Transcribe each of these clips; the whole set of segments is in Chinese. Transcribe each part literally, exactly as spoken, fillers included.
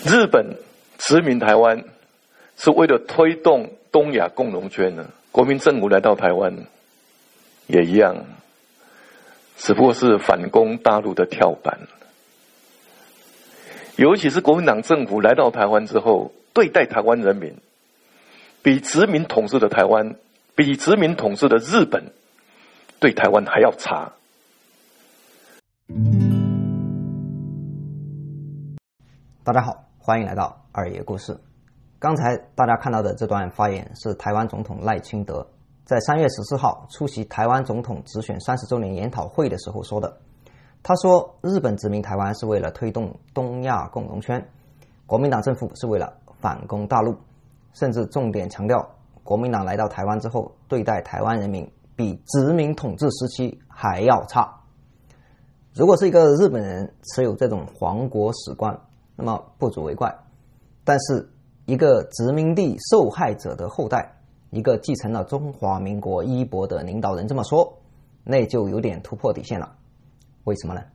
日本殖民台湾是为了推动东亚共荣圈呢，国民政府来到台湾也一样，只不过是反攻大陆的跳板。尤其是国民党政府来到台湾之后，对待台湾人民比殖民统治的台湾，比殖民统治的日本对台湾还要差。 大家好，欢迎来到二爷故事。刚才大家看到的这段发言是台湾总统赖清德在三月十四号出席台湾总统直选三十周年研讨会的时候说的。他说，日本殖民台湾是为了推动东亚共荣圈，国民党政府是为了反攻大陆，甚至重点强调，国民党来到台湾之后，对待台湾人民比殖民统治时期还要差。如果是一个日本人持有这种皇国史观，那么不足为怪，但是一个殖民地受害者的后代，一个继承了中华民国衣钵的领导人这么说，那就有点突破底线了。为什么呢？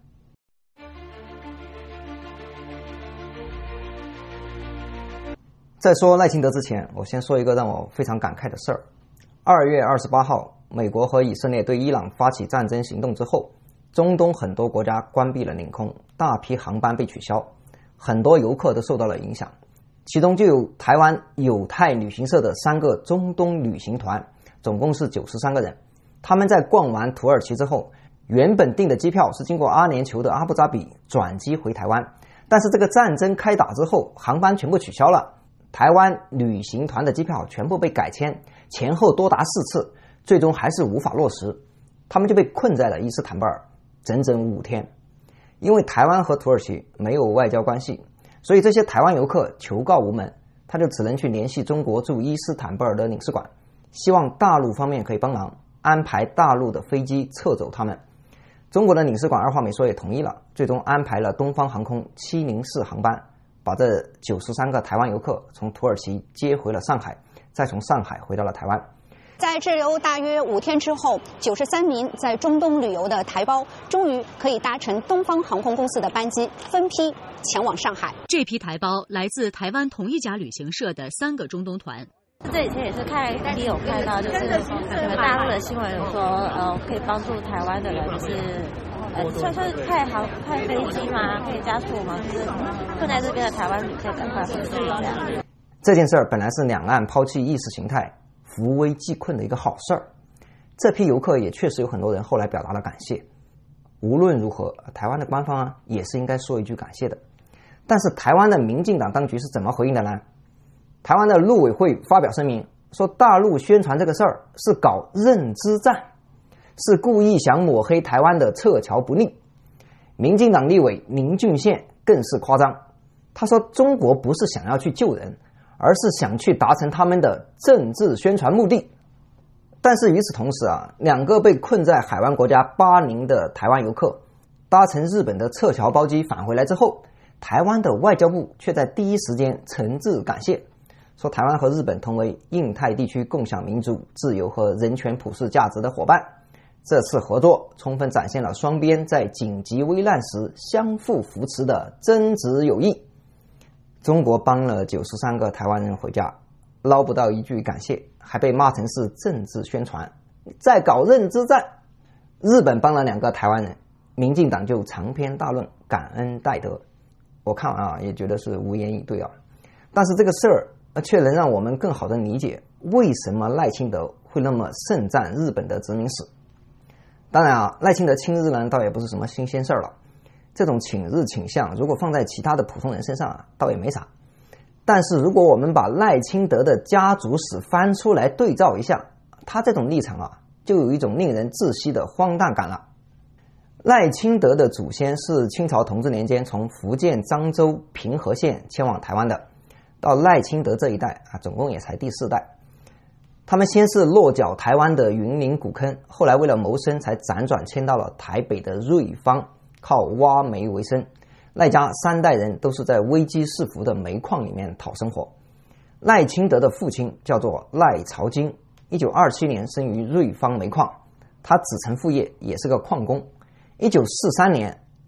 在说赖清德之前，我先说一个让我非常感慨的事儿。二月二十八号，美国和以色列对伊朗发起战争行动之后，中东很多国家关闭了领空，大批航班被取消，很多游客都受到了影响，其中就有台湾友泰旅行社的三个中东旅行团，总共是九十三个人。他们在逛完土耳其之后，原本订的机票是经过阿联酋的阿布扎比转机回台湾，但是这个战争开打之后，航班全部取消了，台湾旅行团的机票全部被改签，前后多达四次，最终还是无法落实，他们就被困在了伊斯坦布尔整整五天。因为台湾和土耳其没有外交关系，所以这些台湾游客求告无门，他就只能去联系中国驻伊斯坦布尔的领事馆，希望大陆方面可以帮忙安排大陆的飞机撤走他们。中国的领事馆二话没说也同意了，最终安排了东方航空七零四航班，把这九十三个台湾游客从土耳其接回了上海，再从上海回到了台湾。 在滞留大约五天之后，九十三名在中东旅游的台胞终于可以搭乘东方航空公司的班机，分批前往上海。 这批台胞来自台湾同一家旅行社的三个中东团。 这几天也是看也有看到，就是你们大陆的新闻有说，呃，可以帮助台湾的人，就是呃，算算是派航派飞机吗？可以加速吗？就是困在这边的台湾旅可以赶快回去这样。 这件事儿本来是两岸抛弃意识形态扶危济困的一个好事儿，这批游客也确实有很多人后来表达了感谢。无论如何，台湾的官方啊也是应该说一句感谢的。但是台湾的民进党当局是怎么回应的呢？台湾的陆委会发表声明说，大陆宣传这个事儿是搞认知战，是故意想抹黑台湾的撤侨不力。民进党立委林俊宪更是夸张，他说中国不是想要去救人，而是想去达成他们的政治宣传目的。但是与此同时啊，两个被困在海湾国家八年的台湾游客搭乘日本的撤侨包机返回来之后，台湾的外交部却在第一时间诚挚感谢，说台湾和日本同为印太地区共享民主、自由和人权普世价值的伙伴，这次合作充分展现了双边在紧急危难时相互扶持的真挚友谊。中国帮了九十三个台湾人回家，捞不到一句感谢，还被骂成是政治宣传，在搞认知战。日本帮了两个台湾人，民进党就长篇大论感恩戴德，我看完啊也觉得是无言以对啊。但是这个事儿却能让我们更好的理解为什么赖清德会那么盛赞日本的殖民史。当然啊，赖清德亲日呢倒也不是什么新鲜事儿了，这种亲日倾向如果放在其他的普通人身上啊倒也没啥。但是如果我们把赖清德的家族史翻出来对照一下，他这种立场啊就有一种令人窒息的荒诞感了。赖清德的祖先是清朝同治年间从福建漳州平和县迁往台湾的，到赖清德这一代啊，总共也才第四代。他们先是落脚台湾的云林古坑，后来为了谋生才辗转迁到了台北的瑞芳，靠挖煤为生。赖家三代人都是在危机四伏的煤矿里面讨生活。赖清德的父亲叫做赖朝金，一九二七年生于瑞芳煤矿，他子承父业，也是个矿工。一九四三年，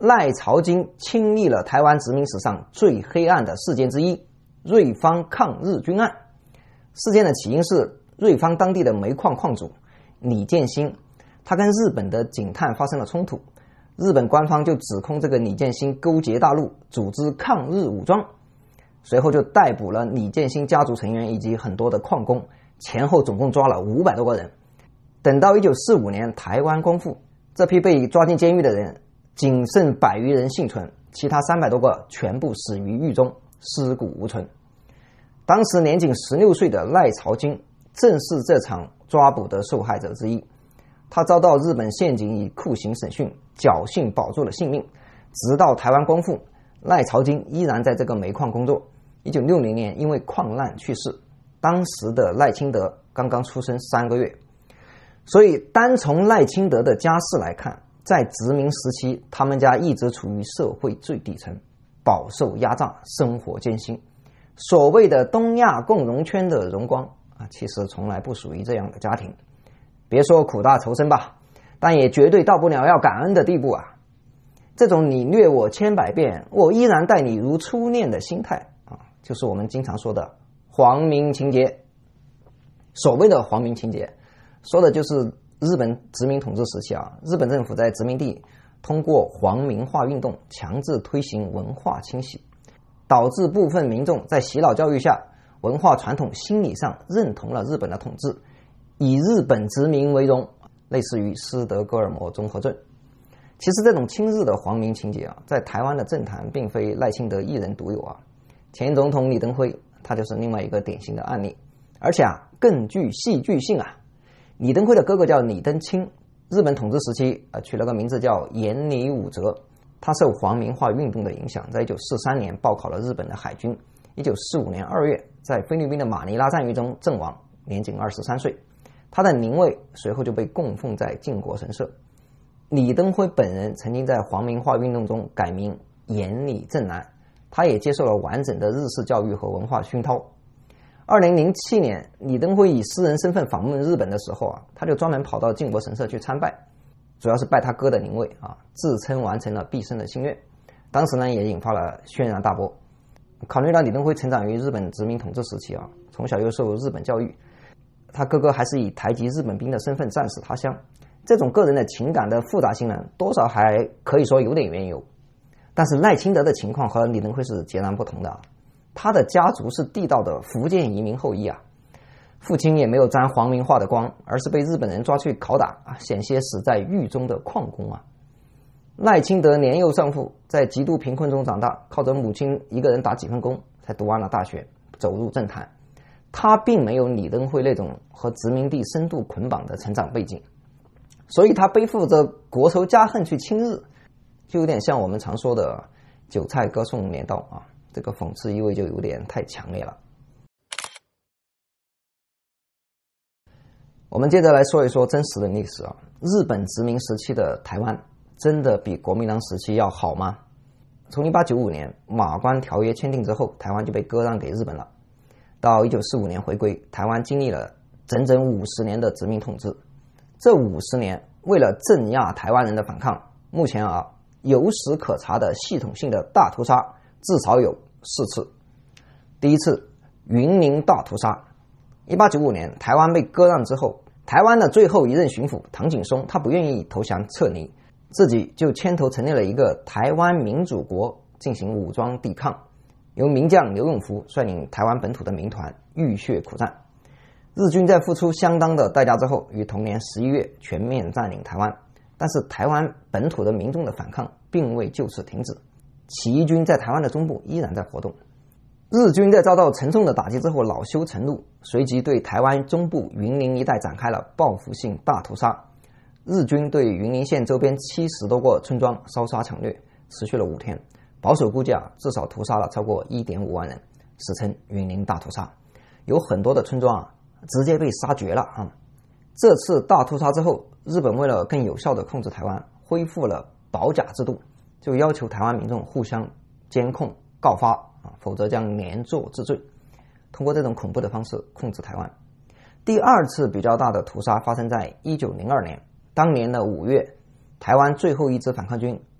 赖朝金亲历了台湾殖民史上最黑暗的事件之一——瑞芳抗日军案。事件的起因是瑞芳当地的煤矿矿主李建新，他跟日本的警探发生了冲突，日本官方就指控这个李建新勾结大陆，组织抗日武装。随后就逮捕了李建新家族成员以及很多的矿工，前后总共抓了五百多个人。等到一九四五年台湾光复，这批被抓进监狱的人仅剩百余人幸存，其他三百多个全部死于狱中，尸骨无存。当时年仅十六岁的赖朝金正是这场抓捕的受害者之一，他遭到日本宪警以酷刑审讯，侥幸保住了性命。直到台湾光复，赖朝金依然在这个煤矿工作。一九六零年因为矿难去世，当时的赖清德刚刚出生三个月。所以单从赖清德的家世来看，在殖民时期他们家一直处于社会最底层，饱受压榨，生活艰辛。所谓的东亚共荣圈的荣光啊，其实从来不属于这样的家庭。别说苦大仇深吧，但也绝对到不了要感恩的地步啊。这种你虐我千百遍，我依然待你如初恋的心态啊，就是我们经常说的皇民情节。所谓的皇民情节，说的就是日本殖民统治时期啊，日本政府在殖民地通过皇民化运动强制推行文化清洗，导致部分民众在洗脑教育下，文化传统心理上认同了日本的统治，以日本殖民为荣，类似于斯德哥尔摩综合症。其实这种亲日的皇民情节啊，在台湾的政坛并非赖清德一人独有啊，前总统李登辉他就是另外一个典型的案例，而且啊更具戏剧性啊。李登辉的哥哥叫李登清，日本统治时期呃取了个名字叫岩里武则，他受皇民化运动的影响，在一九四三年报考了日本的海军，一九四五年二月在菲律宾的马尼拉战役中阵亡，年仅二十三岁。他的灵位随后就被供奉在靖国神社。李登辉本人曾经在皇民化运动中改名岩里正男，他也接受了完整的日式教育和文化熏陶。二零零七年，李登辉以私人身份访问日本的时候啊，他就专门跑到靖国神社去参拜，主要是拜他哥的灵位啊，自称完成了毕生的心愿。当时呢，也引发了轩然大波。考虑到李登辉成长于日本殖民统治时期啊，从小又受日本教育，他哥哥还是以台籍日本兵的身份战死他乡，这种个人的情感的复杂性呢，多少还可以说有点缘由。但是赖清德的情况和李登辉是截然不同的啊。他的家族是地道的福建移民后裔啊，父亲也没有沾皇民化的光，而是被日本人抓去拷打啊，险些死在狱中的矿工啊。赖清德年幼丧父，在极度贫困中长大，靠着母亲一个人打几份工才读完了大学，走入政坛。他并没有李登辉那种和殖民地深度捆绑的成长背景，所以他背负着国仇家恨去亲日，就有点像我们常说的韭菜歌颂镰刀啊，这个讽刺意味就有点太强烈了。我们接着来说一说真实的历史啊，日本殖民时期的台湾真的比国民党时期要好吗？从一八九五年马关条约签订之后，台湾就被割让给日本了。到一九四五年回归，台湾经历了整整五十年的殖民统治。这五十年，为了镇压台湾人的反抗，目前啊有史可查的系统性的大屠杀至少有四次。第一次，云林大屠杀。一八九五年，台湾被割让之后，台湾的最后一任巡抚唐景崧，他不愿意投降撤离，自己就牵头成立了一个台湾民主国，进行武装抵抗。由名将刘永福率领台湾本土的民团浴血苦战。日军在付出相当的代价之后，于同年十一月全面占领台湾。但是台湾本土的民众的反抗并未就此停止，起义军在台湾的中部依然在活动。日军在遭到沉重的打击之后恼羞成怒，随即对台湾中部云林一带展开了报复性大屠杀。日军对云林县周边七十多个村庄烧杀抢掠，持续了五天，保守估计啊，至少屠杀了超过 一点五万人，史称云林大屠杀。有很多的村庄啊直接被杀绝了啊！这次大屠杀之后，日本为了更有效地控制台湾，恢复了保甲制度，就要求台湾民众互相监控告发啊，否则将连坐治罪。通过这种恐怖的方式控制台湾。第二次比较大的屠杀发生在一九零二年，当年的五月，台湾最后一支反抗军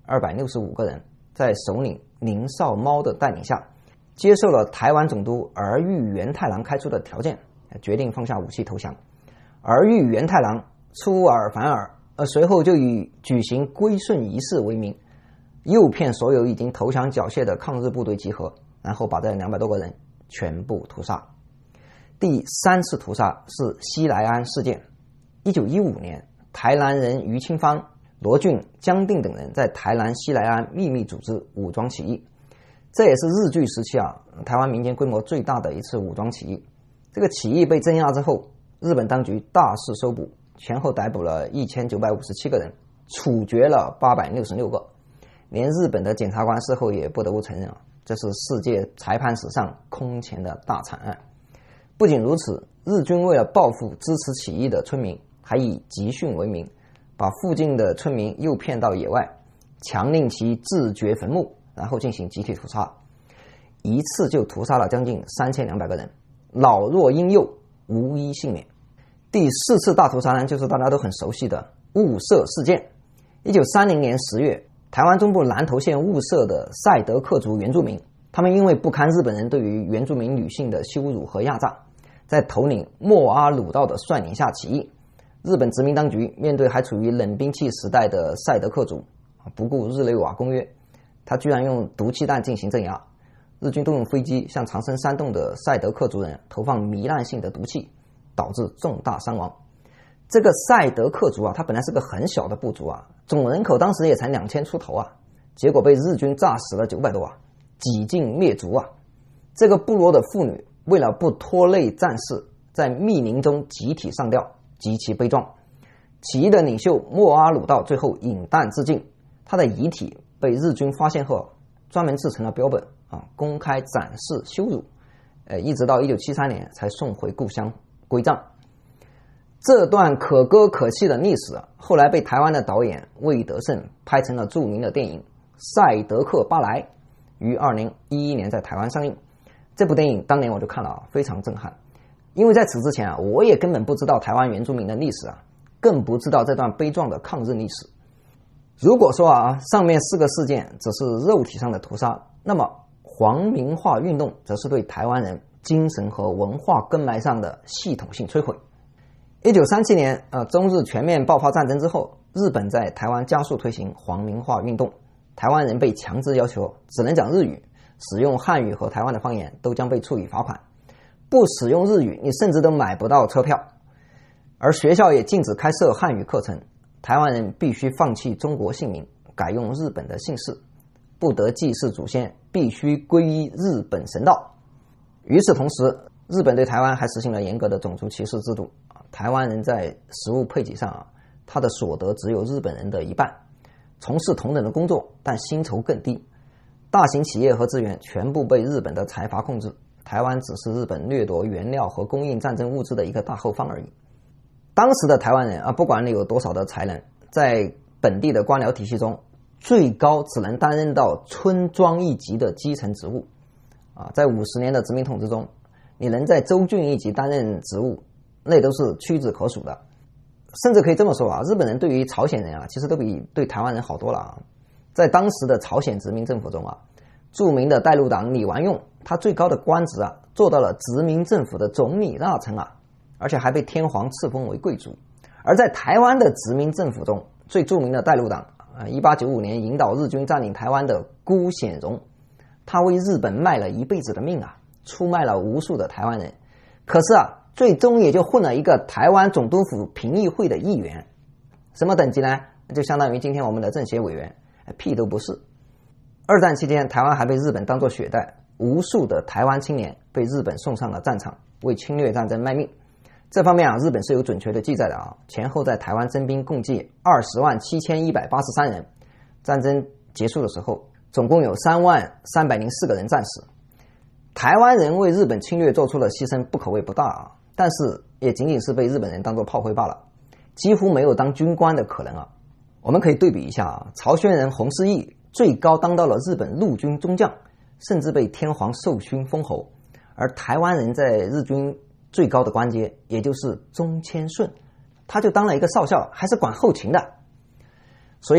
二百六十五个人，在首领宁绍猫的带领下，接受了台湾总督儿玉源太郎开出的条件，决定放下武器投降。儿玉源太郎出尔反尔，而随后就以举行归顺仪式为名，诱骗所有已经投降缴械的抗日部队集合，然后把这两百多个人全部屠杀。第三次屠杀是西来庵事件。一九一五年，台南人余清芳、罗俊、江定等人在台南西来庵秘密组织武装起义，这也是日据时期啊台湾民间规模最大的一次武装起义。这个起义被镇压之后，日本当局大肆搜捕，前后逮捕了一千九百五十七个人，处决了八百六十六个。连日本的检察官事后也不得不承认啊，这是世界裁判史上空前的大惨案。不仅如此，日军为了报复支持起义的村民，还以集训为名，把附近的村民诱骗到野外，强令其自掘坟墓，然后进行集体屠杀。一次就屠杀了将近三千两百个人，老弱婴幼无一幸免。第四次大屠杀呢，就是大家都很熟悉的雾社事件。一九三零年十月，台湾中部南投县雾社的赛德克族原住民，他们因为不堪日本人对于原住民女性的羞辱和压榨，在头领莫阿鲁道的率领下起义。日本殖民当局面对还处于冷兵器时代的赛德克族，不顾日内瓦公约，他居然用毒气弹进行镇压。日军动用飞机向藏身山洞的赛德克族人投放糜烂性的毒气，导致重大伤亡。这个赛德克族啊，他本来是个很小的部族啊，总人口当时也才两千出头啊，结果被日军炸死了九百多啊，几近灭族啊。这个部落的妇女为了不拖累战士，在密林中集体上吊，极其悲壮。起义的领袖莫阿鲁道最后饮弹自尽，他的遗体被日军发现后，专门制成了标本啊，公开展示羞辱，呃，一直到一九七三年才送回故乡归葬。这段可歌可泣的历史啊，后来被台湾的导演魏德胜拍成了著名的电影《赛德克巴莱》，于二零一一年在台湾上映。这部电影当年我就看了啊，非常震撼。因为在此之前啊，我也根本不知道台湾原住民的历史啊，更不知道这段悲壮的抗日历史。如果说啊，上面四个事件只是肉体上的屠杀，那么皇民化运动则是对台湾人精神和文化根脉上的系统性摧毁。一九三七年，呃，中日全面爆发战争之后，日本在台湾加速推行皇民化运动，台湾人被强制要求只能讲日语，使用汉语和台湾的方言都将被处以罚款。不使用日语，你甚至都买不到车票。而学校也禁止开设汉语课程，台湾人必须放弃中国姓名，改用日本的姓氏，不得祭祀祖先，必须皈依日本神道。与此同时，日本对台湾还实行了严格的种族歧视制度。台湾人在食物配给上啊，他的所得只有日本人的一半，从事同等的工作，但薪酬更低。大型企业和资源全部被日本的财阀控制，台湾只是日本掠夺原料和供应战争物资的一个大后方而已。当时的台湾人啊，不管你有多少的才能，在本地的官僚体系中，最高只能担任到村庄一级的基层职务啊。在五十年的殖民统治中，你能在州郡一级担任职务，那都是屈指可数的。甚至可以这么说啊，日本人对于朝鲜人啊，其实都比对台湾人好多了啊。在当时的朝鲜殖民政府中啊，著名的带路党李完用，他最高的官职啊，做到了殖民政府的总理大臣啊，而且还被天皇赐封为贵族。而在台湾的殖民政府中，最著名的带路党啊，一八九五年引导日军占领台湾的辜显荣，他为日本卖了一辈子的命啊，出卖了无数的台湾人。可是啊，最终也就混了一个台湾总督府评议会的议员，什么等级呢？就相当于今天我们的政协委员，屁都不是。二战期间，台湾还被日本当作血袋，无数的台湾青年被日本送上了战场，为侵略战争卖命。这方面啊，日本是有准确的记载的啊，前后在台湾征兵共计二十万七千一百八十三人，战争结束的时候，总共有三万三百零四个人战死。台湾人为日本侵略做出了牺牲，不可谓不大啊，但是也仅仅是被日本人当作炮灰罢了，几乎没有当军官的可能啊。我们可以对比一下啊，朝鲜人洪世义最高当到了日本陆军中将，甚至被天皇授勋封侯，而台湾人在日军最高的官阶，也就是中千顺，他就当了一个少校，还是管后勤的。所以啊，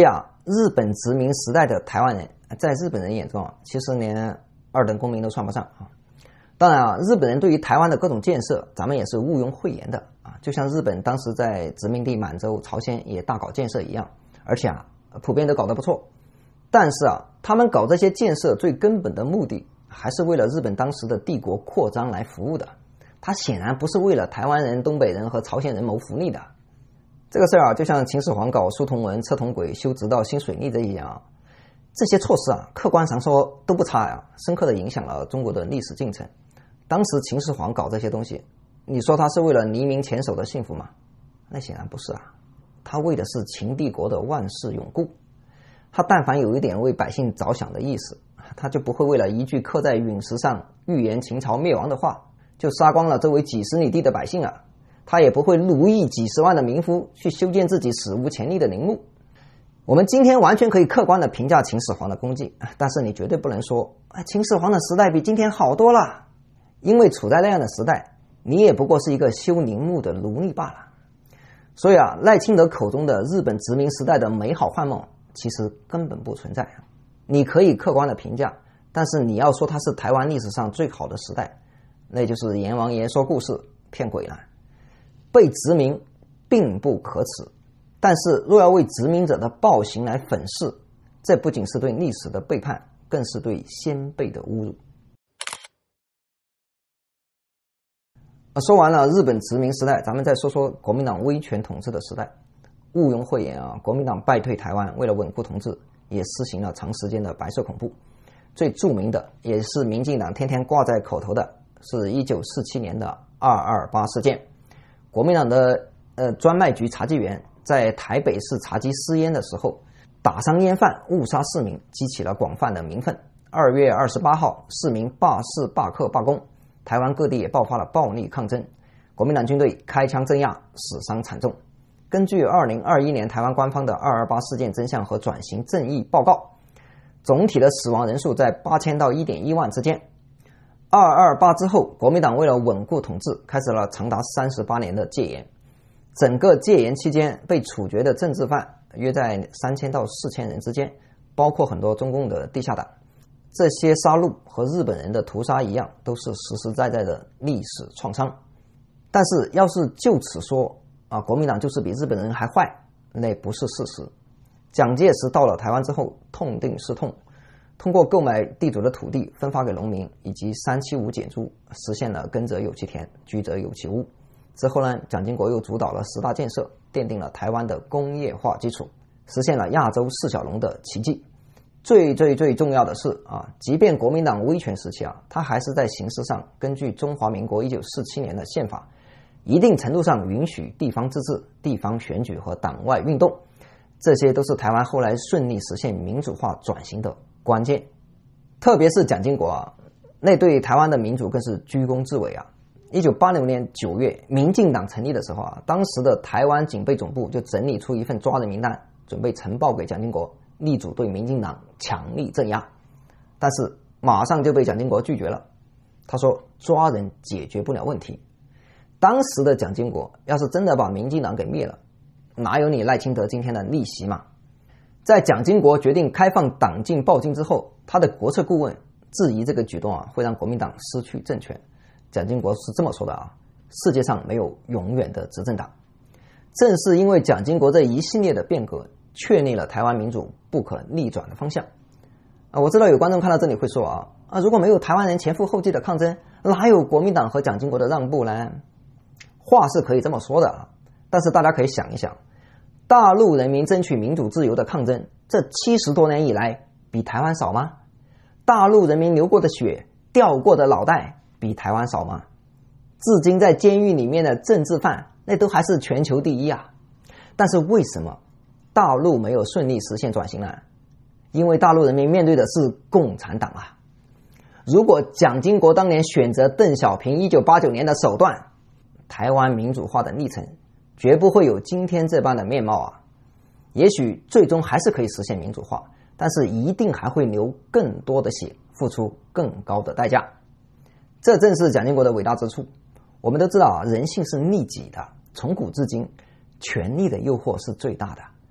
日本殖民时代的台湾人，在日本人眼中啊，其实连二等公民都算不上啊。当然啊，日本人对于台湾的各种建设，咱们也是毋庸讳言的啊。就像日本当时在殖民地满洲、朝鲜也大搞建设一样，而且啊，普遍都搞得不错。但是啊，他们搞这些建设最根本的目的，还是为了日本当时的帝国扩张来服务的。他显然不是为了台湾人、东北人和朝鲜人谋福利的。这个事儿啊，就像秦始皇搞书同文、测同轨、修直道、兴水利这一样啊，这些措施啊，客观上说都不差呀，深刻的影响了中国的历史进程。当时秦始皇搞这些东西，你说他是为了黎民前手的幸福吗？那显然不是啊，他为的是秦帝国的万世永固。他但凡有一点为百姓着想的意思，他就不会为了一句刻在陨石上预言秦朝灭亡的话，就杀光了周围几十里地的百姓啊。他也不会奴役几十万的民夫去修建自己史无前例的陵墓。我们今天完全可以客观地评价秦始皇的功绩，但是你绝对不能说秦始皇的时代比今天好多了，因为处在那样的时代，你也不过是一个修陵墓的奴隶罢了。所以啊，赖清德口中的日本殖民时代的美好幻梦其实根本不存在。你可以客观的评价，但是你要说它是台湾历史上最好的时代，那就是阎王爷说故事骗鬼了。被殖民并不可耻，但是若要为殖民者的暴行来粉饰，这不仅是对历史的背叛，更是对先辈的侮辱。说完了日本殖民时代，咱们再说说国民党威权统治的时代。毋庸讳言啊，国民党败退台湾，为了稳固统治，也施行了长时间的白色恐怖。最著名的，也是民进党天天挂在口头的，是一九四七年的二二八事件。国民党的呃专卖局查缉员在台北市查缉私烟的时候，打伤烟贩，误杀市民，激起了广泛的民愤。二月二十八号，市民罢市、罢课、罢工，台湾各地也爆发了暴力抗争，国民党军队开枪镇压，死伤惨重。根据二零二一年台湾官方的二二八事件真相和转型正义报告，总体的死亡人数在八千到一点一万之间。二二八之后，国民党为了稳固统治，开始了长达三十八年的戒严。整个戒严期间，被处决的政治犯约在三千到四千人之间，包括很多中共的地下党。这些杀戮和日本人的屠杀一样，都是实实在在的历史创伤。但是，要是就此说啊，国民党就是比日本人还坏，那不是事实。蒋介石到了台湾之后，痛定思痛，通过购买地主的土地分发给农民，以及三七五减租，实现了耕者有其田，居者有其屋。之后呢，蒋经国又主导了十大建设，奠定了台湾的工业化基础，实现了亚洲四小龙的奇迹。最最最重要的是啊，即便国民党威权时期啊，他还是在形式上根据中华民国一九四七年的宪法，一定程度上允许地方自治、地方选举和党外运动，这些都是台湾后来顺利实现民主化转型的关键。特别是蒋经国啊，那对台湾的民主更是居功至伟啊。一九八六年九月，民进党成立的时候啊，当时的台湾警备总部就整理出一份抓人名单，准备呈报给蒋经国，力主对民进党强力镇压。但是马上就被蒋经国拒绝了，他说抓人解决不了问题。当时的蒋经国要是真的把民进党给灭了，哪有你赖清德今天的逆袭嘛？在蒋经国决定开放党禁报禁之后，他的国策顾问质疑这个举动啊会让国民党失去政权。蒋经国是这么说的啊：世界上没有永远的执政党。正是因为蒋经国这一系列的变革，确立了台湾民主不可逆转的方向。啊，我知道有观众看到这里会说啊啊，如果没有台湾人前赴后继的抗争，哪有国民党和蒋经国的让步呢？话是可以这么说的啊，但是大家可以想一想，大陆人民争取民主自由的抗争，这七十多年以来比台湾少吗？大陆人民流过的血、掉过的脑袋比台湾少吗？至今在监狱里面的政治犯，那都还是全球第一啊。但是为什么大陆没有顺利实现转型呢？因为大陆人民面对的是共产党啊。如果蒋经国当年选择邓小平一九八九年的手段，台湾民主化的历程绝不会有今天这般的面貌啊。也许最终还是可以实现民主化，但是一定还会流更多的血，付出更高的代价。这正是蒋经国的伟大之处。我们都知道啊，人性是利己的，从古至今，权力的诱惑是最大的，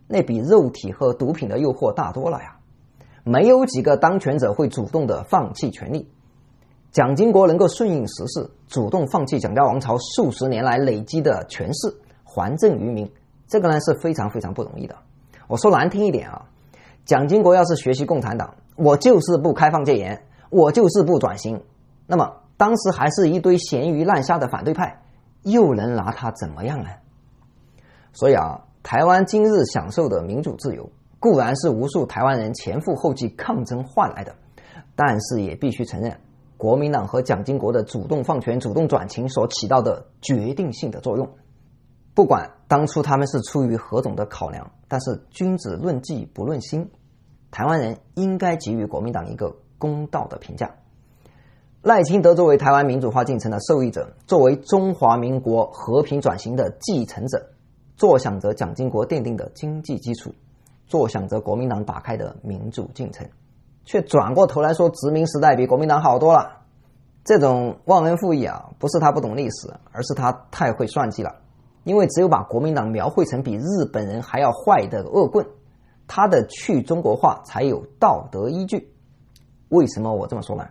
那比肉体和毒品的诱惑大多了呀。没有几个当权者会主动的放弃权力。蒋经国能够顺应时势，主动放弃蒋家王朝数十年来累积的权势，还政于民，这个呢是非常非常不容易的。我说难听一点啊，蒋经国要是学习共产党，我就是不开放戒严，我就是不转型，那么当时还是一堆咸鱼烂虾的反对派，又能拿他怎么样呢？所以啊，台湾今日享受的民主自由，固然是无数台湾人前赴后继抗争换来的，但是也必须承认，国民党和蒋经国的主动放权、主动转型所起到的决定性的作用。不管当初他们是出于何种的考量，但是君子论迹不论心，台湾人应该给予国民党一个公道的评价。赖清德作为台湾民主化进程的受益者，作为中华民国和平转型的继承者，坐享着蒋经国奠定的经济基础，坐享着国民党打开的民主进程，却转过头来说殖民时代比国民党好多了。这种忘恩负义啊，不是他不懂历史，而是他太会算计了。因为只有把国民党描绘成比日本人还要坏的恶棍，他的去中国化才有道德依据。为什么我这么说呢？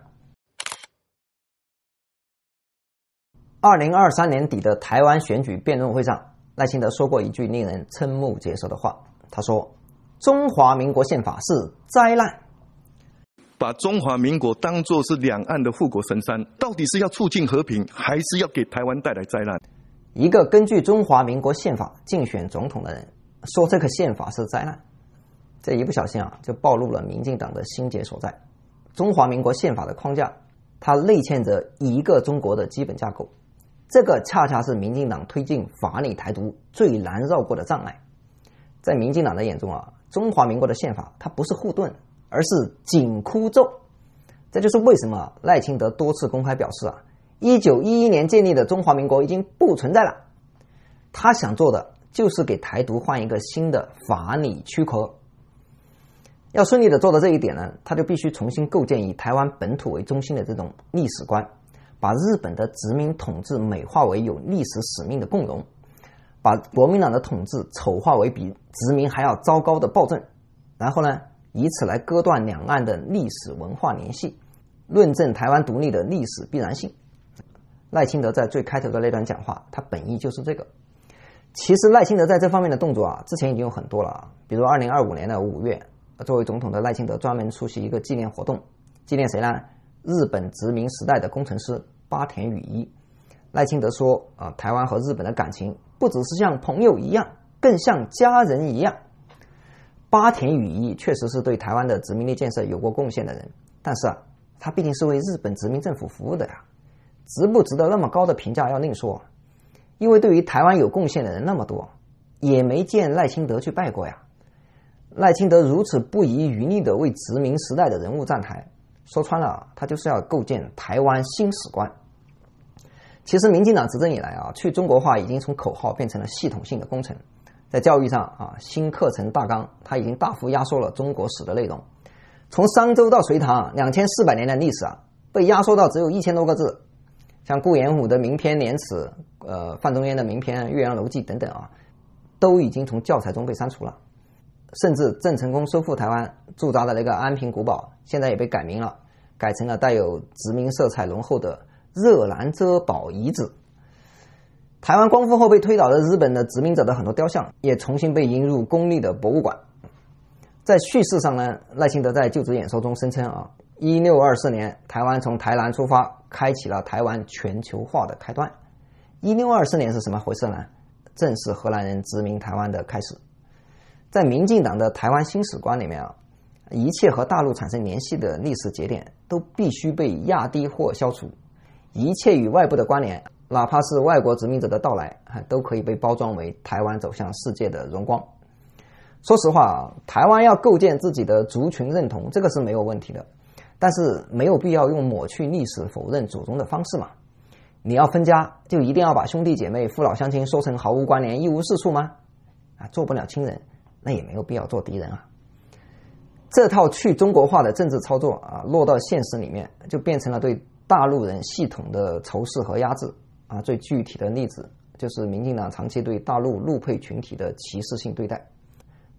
二零二三年底的台湾选举辩论会上，赖清德说过一句令人瞠目结舌的话，他说中华民国宪法是灾难。 把中华民国当作是两岸的护国神山，到底是要促进和平，还是要给台湾带来灾难？ 一个根据中华民国宪法竞选总统的人说这个宪法是灾难，这一不小心啊，就暴露了民进党的心结所在。中华民国宪法的框架，它内嵌着一个中国的基本架构，这个恰恰是民进党推进法理台独最难绕过的障碍。在民进党的眼中啊，中华民国的宪法它不是护盾，而是紧箍咒。这就是为什么赖清德多次公开表示啊，一九一一年建立的中华民国已经不存在了。他想做的就是给台独换一个新的法理躯壳。要顺利的做到这一点呢，他就必须重新构建以台湾本土为中心的这种历史观，把日本的殖民统治美化为有历史使命的共荣，把国民党的统治丑化为比殖民还要糟糕的暴政，然后呢，以此来割断两岸的历史文化联系，论证台湾独立的历史必然性。赖清德在最开头的那段讲话，他本意就是这个。其实赖清德在这方面的动作啊，之前已经有很多了，比如二零二五年的五月，作为总统的赖清德专门出席一个纪念活动，纪念谁呢？日本殖民时代的工程师八田羽一。赖清德说啊，台湾和日本的感情不只是像朋友一样，更像家人一样。八田羽一确实是对台湾的殖民地建设有过贡献的人，但是啊，他毕竟是为日本殖民政府服务的呀，值不值得那么高的评价要另说。因为对于台湾有贡献的人那么多，也没见赖清德去拜过呀。赖清德如此不遗余力地为殖民时代的人物站台，说穿了，他就是要构建台湾新史观。其实民进党执政以来啊，去中国化已经从口号变成了系统性的工程。在教育上啊，新课程大纲它已经大幅压缩了中国史的内容，从商周到隋唐两千四百年的历史啊，被压缩到只有一千多个字。像顾炎武的名篇《廉耻》，呃，范仲淹的名篇《岳阳楼记》等等啊，都已经从教材中被删除了。甚至郑成功收复台湾驻扎的那个安平古堡，现在也被改名了，改成了带有殖民色彩浓厚的热兰遮堡遗址。台湾光复后被推倒的日本的殖民者的很多雕像，也重新被引入公立的博物馆。在叙事上呢，赖清德在就职演说中声称啊，一六二四年台湾从台南出发，开启了台湾全球化的开端。一六二四年是什么回事呢？正是荷兰人殖民台湾的开始。在民进党的台湾新史观里面啊，一切和大陆产生联系的历史节点都必须被压低或消除，一切与外部的关联，哪怕是外国殖民者的到来，都可以被包装为台湾走向世界的荣光。说实话，台湾要构建自己的族群认同，这个是没有问题的，但是没有必要用抹去历史、否认祖宗的方式嘛。你要分家，就一定要把兄弟姐妹、父老乡亲说成毫无关联、一无是处吗？啊，做不了亲人，那也没有必要做敌人啊。这套去中国化的政治操作啊，落到现实里面，就变成了对大陆人系统的仇视和压制啊。最具体的例子就是民进党长期对大陆陆配群体的歧视性对待。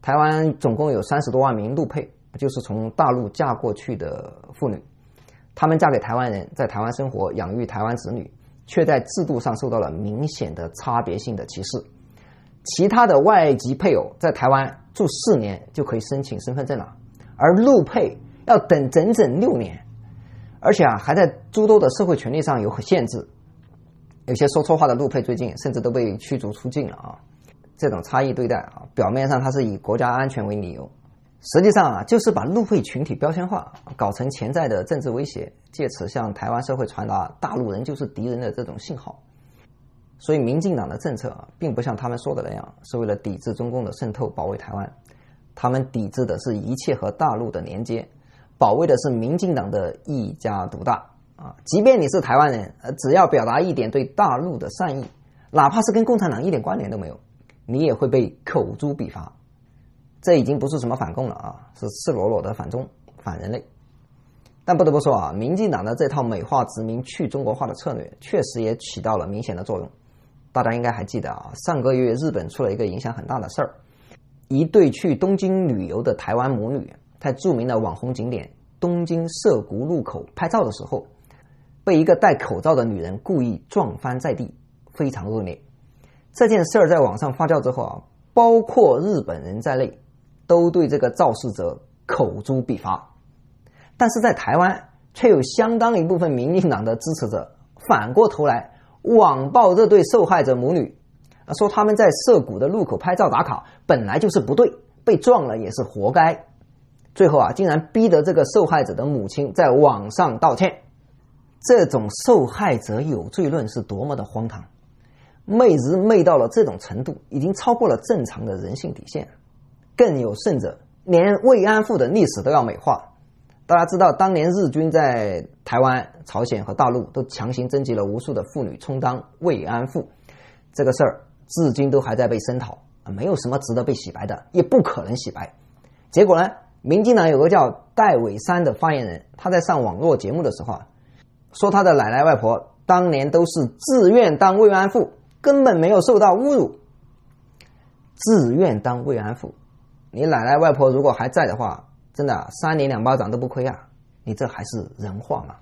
台湾总共有三十多万名陆配，就是从大陆嫁过去的妇女，她们嫁给台湾人，在台湾生活，养育台湾子女，却在制度上受到了明显的差别性的歧视。其他的外籍配偶在台湾住四年就可以申请身份证了，而陆配要等整整六年，而且啊还在诸多的社会权利上有限制。有些说错话的陆配最近甚至都被驱逐出境了啊！这种差异对待啊，表面上它是以国家安全为理由，实际上啊就是把陆配群体标签化，搞成潜在的政治威胁，借此向台湾社会传达大陆人就是敌人的这种信号。所以民进党的政策啊，并不像他们说的那样是为了抵制中共的渗透，保卫台湾，他们抵制的是一切和大陆的连接，保卫的是民进党的一家独大啊！即便你是台湾人，只要表达一点对大陆的善意，哪怕是跟共产党一点关联都没有，你也会被口诛笔伐。这已经不是什么反共了啊，是赤裸裸的反中、反人类。但不得不说啊，民进党的这套美化殖民、去中国化的策略，确实也起到了明显的作用。大家应该还记得啊，上个月日本出了一个影响很大的事儿，一对去东京旅游的台湾母女，在著名的网红景点东京涩谷路口拍照的时候，被一个戴口罩的女人故意撞翻在地，非常恶劣。这件事儿在网上发酵之后啊，包括日本人在内，都对这个肇事者口诛笔伐。但是在台湾，却有相当一部分民进党的支持者反过头来网暴这对受害者母女，说他们在涩谷的路口拍照打卡本来就是不对，被撞了也是活该。最后啊，竟然逼得这个受害者的母亲在网上道歉。这种受害者有罪论是多么的荒唐，媚直媚到了这种程度，已经超过了正常的人性底线。更有甚者，连慰安妇的历史都要美化。大家知道，当年日军在台湾、朝鲜和大陆都强行征集了无数的妇女充当慰安妇，这个事儿至今都还在被声讨，没有什么值得被洗白的，也不可能洗白。结果呢，民进党有个叫戴伟山的发言人，他在上网络节目的时候啊，说他的奶奶外婆当年都是自愿当慰安妇，根本没有受到侮辱。自愿当慰安妇，你奶奶外婆如果还在的话，真的、啊、三年两巴掌都不亏啊！你这还是人话吗？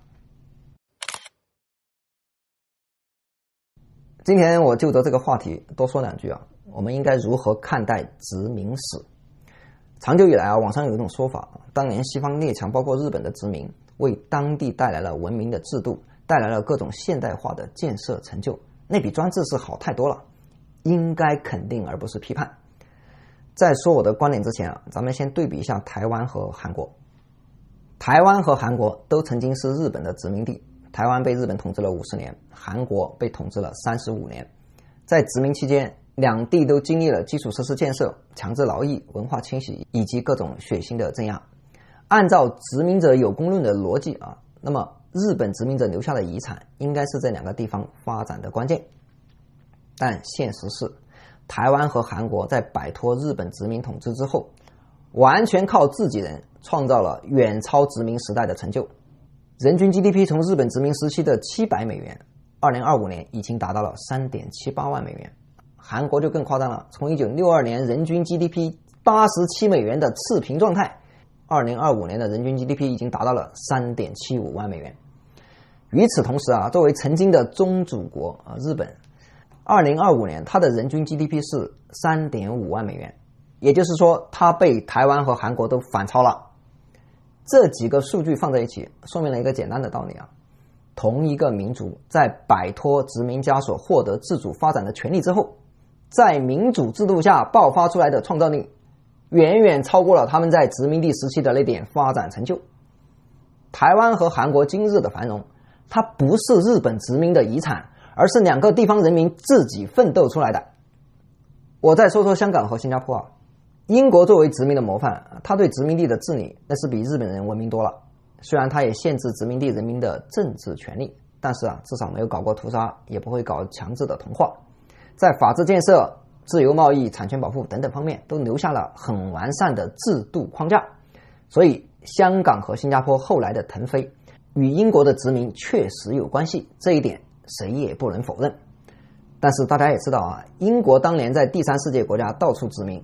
今天我就着这个话题多说两句啊。我们应该如何看待殖民史？长久以来啊，网上有一种说法，当年西方列强包括日本的殖民，为当地带来了文明的制度，带来了各种现代化的建设成就，那比专制是好太多了，应该肯定而不是批判。在说我的观点之前啊，咱们先对比一下台湾和韩国。台湾和韩国都曾经是日本的殖民地，台湾被日本统治了五十年，韩国被统治了三十五年。在殖民期间，两地都经历了基础设施建设、强制劳役、文化清洗以及各种血腥的镇压。按照殖民者有功论的逻辑啊，那么日本殖民者留下的遗产应该是这两个地方发展的关键。但现实是，台湾和韩国在摆脱日本殖民统治之后，完全靠自己人创造了远超殖民时代的成就。人均 G D P 从日本殖民时期的七百美元，二零二五年已经达到了 三点七八万美元。韩国就更夸张了，从一九六二年人均 G D P 八十七美元的赤贫状态，二零二五年的人均 G D P 已经达到了 三点七五万美元。与此同时啊，作为曾经的宗主国啊，日本二零二五年它的人均 G D P 是 三点五万美元，也就是说它被台湾和韩国都反超了。这几个数据放在一起，说明了一个简单的道理啊，同一个民族在摆脱殖民枷锁获得自主发展的权利之后，在民主制度下爆发出来的创造力远远超过了他们在殖民地时期的那点发展成就。台湾和韩国今日的繁荣，它不是日本殖民的遗产，而是两个地方人民自己奋斗出来的。我再说说香港和新加坡啊，英国作为殖民的模范，他对殖民地的治理那是比日本人文明多了。虽然他也限制殖民地人民的政治权利，但是啊，至少没有搞过屠杀，也不会搞强制的同化，在法治建设、自由贸易、产权保护等等方面都留下了很完善的制度框架。所以香港和新加坡后来的腾飞与英国的殖民确实有关系，这一点谁也不能否认。但是大家也知道啊，英国当年在第三世界国家到处殖民，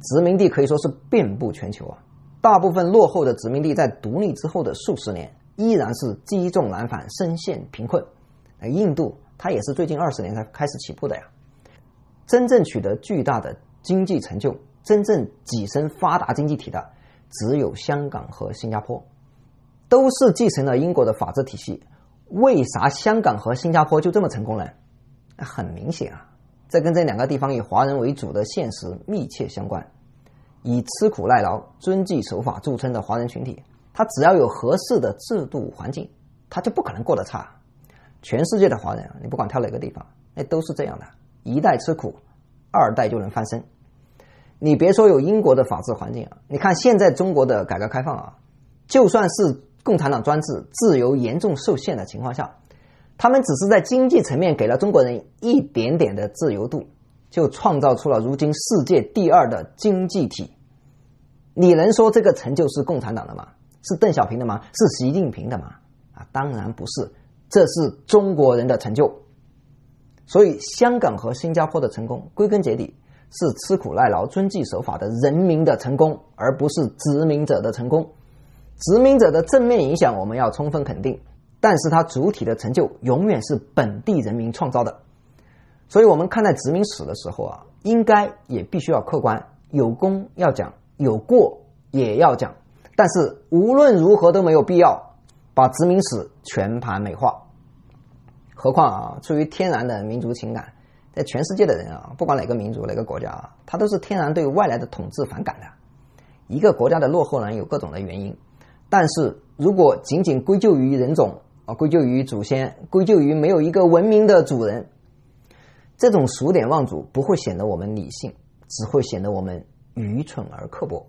殖民地可以说是遍布全球啊。大部分落后的殖民地在独立之后的数十年依然是积重难返，深陷贫困。印度它也是最近二十年才开始起步的呀。真正取得巨大的经济成就，真正跻身发达经济体的只有香港和新加坡，都是继承了英国的法治体系。为啥香港和新加坡就这么成功呢？很明显啊，这跟这两个地方以华人为主的现实密切相关。以吃苦耐劳、遵纪守法著称的华人群体，他只要有合适的制度环境，他就不可能过得差。全世界的华人啊，你不管挑哪个地方，那都是这样的，一代吃苦，二代就能翻身。你别说有英国的法治环境啊，你看现在中国的改革开放啊，就算是共产党专制、自由严重受限的情况下，他们只是在经济层面给了中国人一点点的自由度，就创造出了如今世界第二的经济体。你能说这个成就是共产党的吗？是邓小平的吗？是习近平的吗？啊，当然不是，这是中国人的成就。所以香港和新加坡的成功，归根结底是吃苦耐劳、遵纪守法的人民的成功，而不是殖民者的成功。殖民者的正面影响我们要充分肯定，但是它主体的成就永远是本地人民创造的。所以我们看待殖民史的时候啊，应该也必须要客观，有功要讲，有过也要讲，但是无论如何都没有必要把殖民史全盘美化。何况啊，出于天然的民族情感，在全世界的人啊，不管哪个民族哪个国家啊，他都是天然对外来的统治反感的。一个国家的落后呢，有各种的原因，但是如果仅仅归咎于人种啊，归咎于祖先，归咎于没有一个文明的主人，这种数典忘祖不会显得我们理性，只会显得我们愚蠢而刻薄。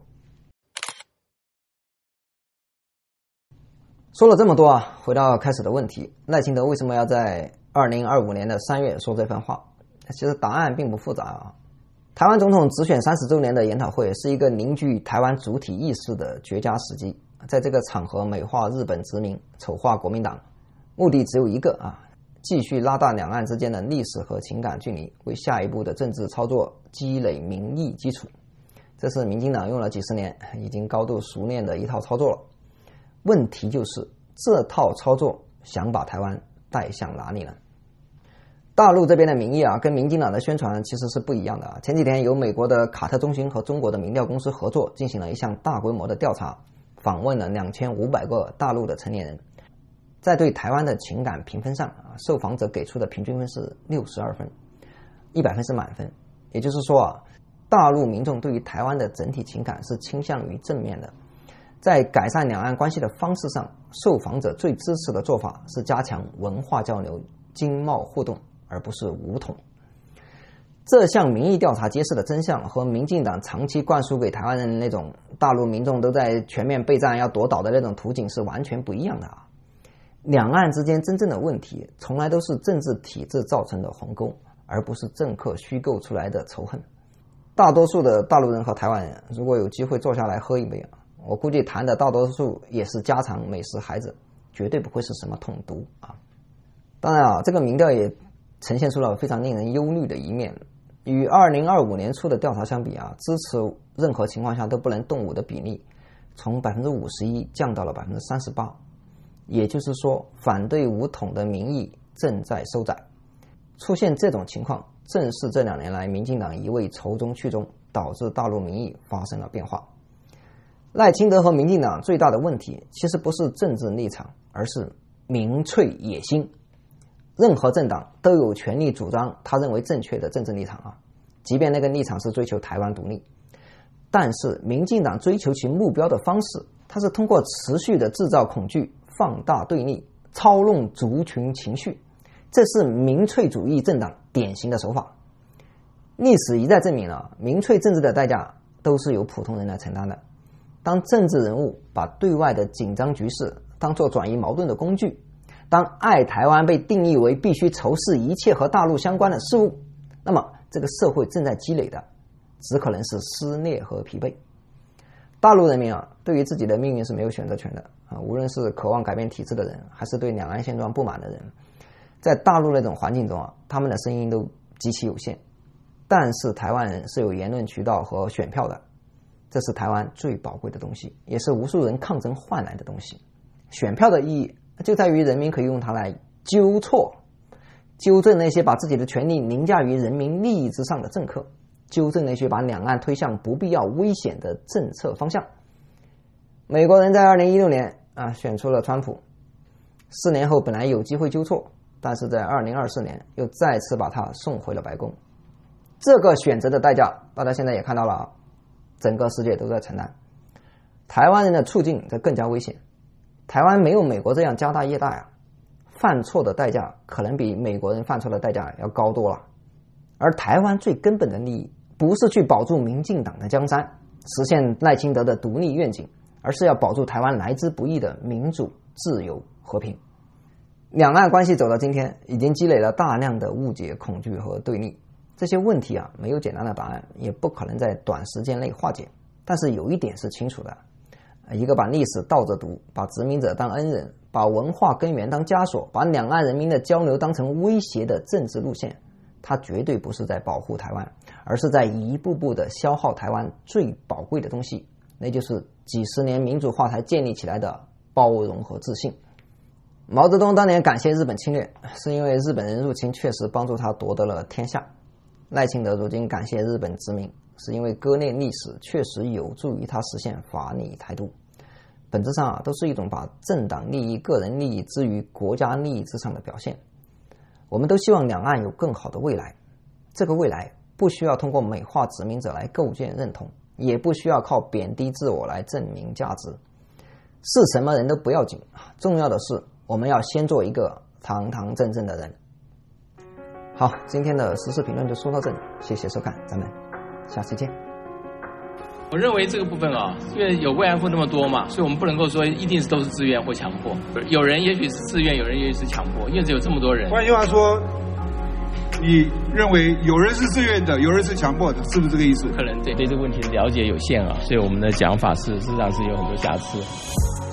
说了这么多啊，回到开始的问题，赖清德为什么要在二零二五年的三月说这番话？其实答案并不复杂啊。台湾总统直选三十周年的研讨会是一个凝聚台湾主体意识的绝佳时机，在这个场合美化日本殖民，丑化国民党，目的只有一个啊，继续拉大两岸之间的历史和情感距离，为下一步的政治操作积累民意基础。这是民进党用了几十年，已经高度熟练的一套操作了。问题就是这套操作想把台湾带向哪里呢？大陆这边的民意啊，跟民进党的宣传其实是不一样的啊。前几天由美国的卡特中心和中国的民调公司合作进行了一项大规模的调查，访问了两千五百个大陆的成年人，在对台湾的情感评分上啊，受访者给出的平均分是六十二分，一百分是满分。也就是说啊，大陆民众对于台湾的整体情感是倾向于正面的。在改善两岸关系的方式上，受访者最支持的做法是加强文化交流、经贸互动，而不是武统。这项民意调查揭示的真相和民进党长期灌输给台湾人那种大陆民众都在全面备战要夺岛的那种图景是完全不一样的啊！两岸之间真正的问题，从来都是政治体制造成的鸿沟，而不是政客虚构出来的仇恨。大多数的大陆人和台湾人，如果有机会坐下来喝一杯啊，我估计谈的大多数也是家常美食孩子，绝对不会是什么统独啊。当然啊，这个民调也呈现出了非常令人忧虑的一面。与二零二五年初的调查相比啊，支持任何情况下都不能动武的比例从 百分之五十一 降到了 百分之三十八， 也就是说反对武统的民意正在收窄。出现这种情况，正是这两年来民进党一味仇中去中，导致大陆民意发生了变化。赖清德和民进党最大的问题其实不是政治立场，而是民粹野心。任何政党都有权利主张他认为正确的政治立场啊，即便那个立场是追求台湾独立。但是民进党追求其目标的方式，它是通过持续的制造恐惧、放大对立、操弄族群情绪，这是民粹主义政党典型的手法。历史一再证明了，民粹政治的代价都是由普通人来承担的。当政治人物把对外的紧张局势当作转移矛盾的工具，当爱台湾被定义为必须仇视一切和大陆相关的事物，那么这个社会正在积累的只可能是撕裂和疲惫。大陆人民啊，对于自己的命运是没有选择权的啊，无论是渴望改变体制的人，还是对两岸现状不满的人，在大陆那种环境中啊，他们的声音都极其有限。 但是台湾人是有言论渠道和选票的，这是台湾最宝贵的东西，也是无数人抗争换来的东西。选票的意义就在于人民可以用它来纠错，纠正那些把自己的权利凌驾于人民利益之上的政客，纠正那些把两岸推向不必要危险的政策方向。美国人在二零一六年啊选出了川普，四年后本来有机会纠错，但是在二零二四年又再次把他送回了白宫。这个选择的代价大家现在也看到了啊，整个世界都在承担。台湾人的处境则更加危险，台湾没有美国这样家大业大呀，犯错的代价可能比美国人犯错的代价要高多了。而台湾最根本的利益不是去保住民进党的江山，实现赖清德的独立愿景，而是要保住台湾来之不易的民主、自由、和平。两岸关系走到今天，已经积累了大量的误解、恐惧和对立。这些问题啊，没有简单的答案，也不可能在短时间内化解。但是有一点是清楚的，一个把历史倒着读，把殖民者当恩人，把文化根源当枷锁，把两岸人民的交流当成威胁的政治路线，它绝对不是在保护台湾，而是在一步步的消耗台湾最宝贵的东西，那就是几十年民主化才建立起来的包容和自信。毛泽东当年感谢日本侵略，是因为日本人入侵确实帮助他夺得了天下。赖清德如今感谢日本殖民，是因为割裂历史确实有助于他实现法理台独。本质上啊，都是一种把政党利益、个人利益置于国家利益之上的表现。我们都希望两岸有更好的未来，这个未来不需要通过美化殖民者来构建认同，也不需要靠贬低自我来证明价值。是什么人都不要紧，重要的是我们要先做一个堂堂正正的人。好，今天的时事评论就说到这里，谢谢收看，咱们下次见。 我认为这个部分啊，因为有慰安妇那么多嘛，所以我们不能够说一定是都是自愿或强迫。有人也许是自愿，有人也许是强迫，因为只有这么多人。 换句话说，你认为有人是自愿的，有人是强迫的，是不是这个意思？ 可能对对这个问题的了解有限啊，所以我们的讲法是事实上是有很多瑕疵。